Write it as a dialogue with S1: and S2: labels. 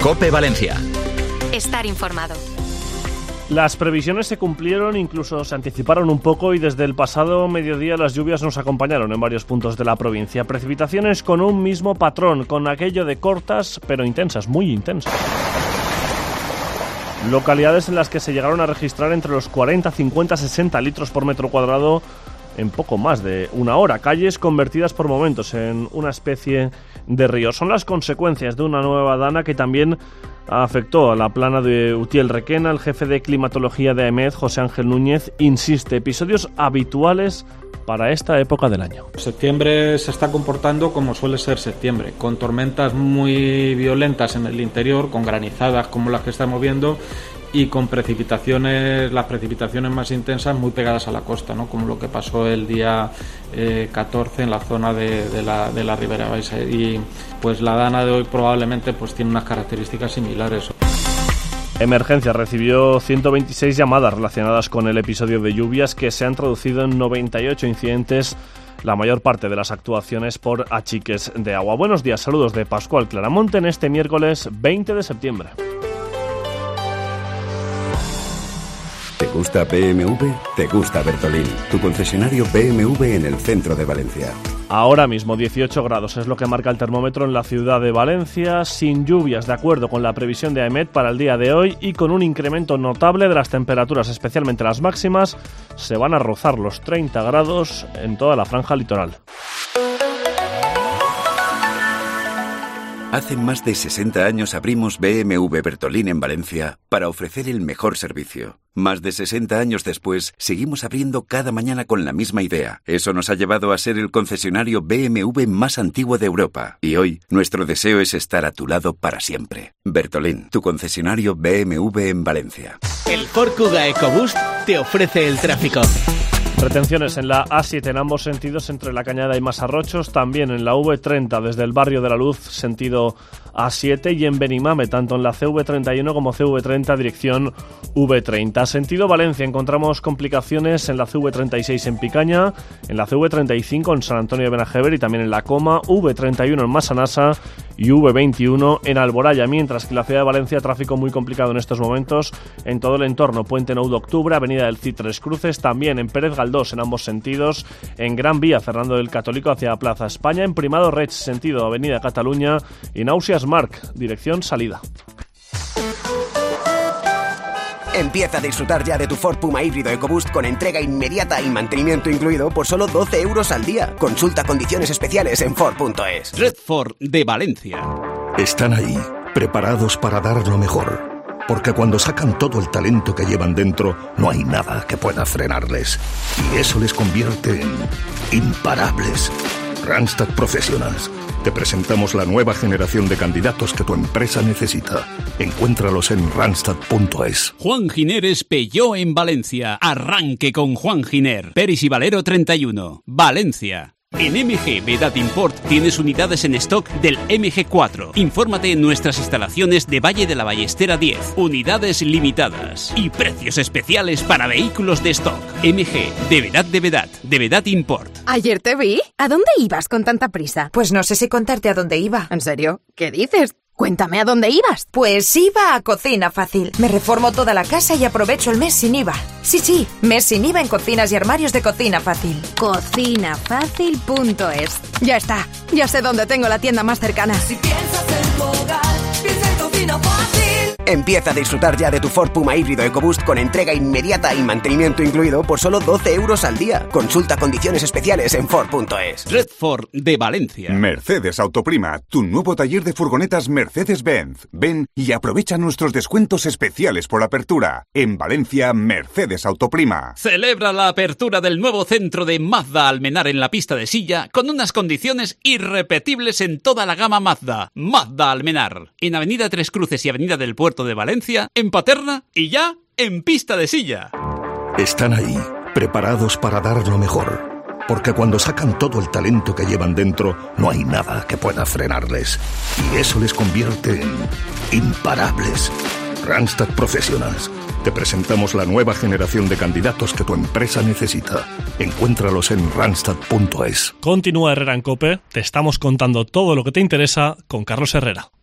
S1: COPE Valencia.
S2: Estar informado.
S3: Las previsiones se cumplieron, incluso se anticiparon un poco y desde el pasado mediodía las lluvias nos acompañaron en varios puntos de la provincia. Precipitaciones con un mismo patrón, con aquello de cortas pero intensas, muy intensas. Localidades en las que se llegaron a registrar entre los 40, 50, 60 litros por metro cuadrado en poco más de una hora. Calles convertidas por momentos en una especie de río. Son las consecuencias de una nueva dana que también afectó a la plana de Utiel-Requena. El jefe de climatología de AEMET, José Ángel Núñez, insiste, episodios habituales para esta época del año.
S4: Septiembre se está comportando como suele ser septiembre, con tormentas muy violentas en el interior, con granizadas como las que estamos viendo y con precipitaciones, las precipitaciones más intensas muy pegadas a la costa, ¿no? Como lo que pasó el día 14 en la zona de la Ribera Baixa, y pues la dana de hoy probablemente pues tiene unas características similares.
S3: Emergencia recibió 126 llamadas relacionadas con el episodio de lluvias que se han traducido en 98 incidentes, la mayor parte de las actuaciones por achiques de agua. Buenos días, saludos de Pascual Claramonte en este miércoles 20 de septiembre.
S5: ¿Te gusta BMW? ¿Te gusta Bertolín? Tu concesionario BMW en el centro de Valencia.
S3: Ahora mismo 18 grados es lo que marca el termómetro en la ciudad de Valencia, sin lluvias de acuerdo con la previsión de AEMET para el día de hoy y con un incremento notable de las temperaturas, especialmente las máximas, se van a rozar los 30 grados en toda la franja litoral.
S5: Hace más de 60 años abrimos BMW Bertolín en Valencia para ofrecer el mejor servicio. Más de 60 años después, seguimos abriendo cada mañana con la misma idea. Eso nos ha llevado a ser el concesionario BMW más antiguo de Europa. Y hoy, nuestro deseo es estar a tu lado para siempre. Bertolín, tu concesionario BMW en Valencia.
S6: El Ford Kuga EcoBoost te ofrece el tráfico.
S3: Retenciones en la A7 en ambos sentidos entre La Cañada y Masarrochos, también en la V30 desde el Barrio de la Luz sentido A7 y en Benimame, tanto en la CV31 como CV30 dirección V30. Sentido Valencia encontramos complicaciones en la CV36 en Picaña, en la CV35 en San Antonio de Benajever y también en La Coma, V31 en Massanassa y V21 en Alboraya, mientras que en la ciudad de Valencia tráfico muy complicado en estos momentos en todo el entorno, Puente Nou de Octubre, Avenida del Cid Tres Cruces, también en Pérez Galdós en ambos sentidos, en Gran Vía Fernando del Católico hacia Plaza España, en Primado Reig sentido Avenida Cataluña y Nàusias Marc, dirección salida.
S7: Empieza a disfrutar ya de tu Ford Puma híbrido EcoBoost con entrega inmediata y mantenimiento incluido por solo 12 euros al día. Consulta condiciones especiales en Ford.es.
S6: Red Ford de Valencia.
S8: Están ahí, preparados para dar lo mejor. Porque cuando sacan todo el talento que llevan dentro, no hay nada que pueda frenarles. Y eso les convierte en imparables. Randstad Professionals. Te presentamos la nueva generación de candidatos que tu empresa necesita. Encuéntralos en randstad.es.
S6: Juan Giner Peugeot en Valencia. Arranque con Juan Giner. Peris y Valero 31. Valencia. En MG Vedat Import tienes unidades en stock del MG4. Infórmate en nuestras instalaciones de Valle de la Ballestera 10. Unidades limitadas y precios especiales para vehículos de stock. MG de Vedat Import.
S9: Ayer te vi. ¿A dónde ibas con tanta prisa?
S10: Pues no sé si contarte a dónde iba.
S9: ¿En serio? ¿Qué dices? Cuéntame a dónde ibas.
S10: Pues iba a Cocina Fácil. Me reformo toda la casa y aprovecho el mes sin IVA. Sí, mes sin IVA en cocinas y armarios de Cocina Fácil.
S9: Cocinafácil.es. Ya está. Ya sé dónde tengo la tienda más cercana.
S11: Si piensas en tu hogar, piensa en Cocina Fácil.
S7: Empieza a disfrutar ya de tu Ford Puma híbrido EcoBoost con entrega inmediata y mantenimiento incluido por solo 12 euros al día. Consulta condiciones especiales en Ford.es.
S6: Red Ford de Valencia.
S12: Mercedes Autoprima, tu nuevo taller de furgonetas Mercedes-Benz. Ven y aprovecha nuestros descuentos especiales por apertura. En Valencia, Mercedes Autoprima.
S6: Celebra la apertura del nuevo centro de Mazda Almenar en la pista de Silla con unas condiciones irrepetibles en toda la gama Mazda. Mazda Almenar. En Avenida Tres Cruces y Avenida del Puerto de Valencia, en Paterna y ya en pista de Silla.
S8: Están ahí, preparados para dar lo mejor. Porque cuando sacan todo el talento que llevan dentro, no hay nada que pueda frenarles. Y eso les convierte en imparables. Randstad Professionals. Te presentamos la nueva generación de candidatos que tu empresa necesita. Encuéntralos en randstad.es.
S3: Continúa Herrera en COPE. Te estamos contando todo lo que te interesa con Carlos Herrera.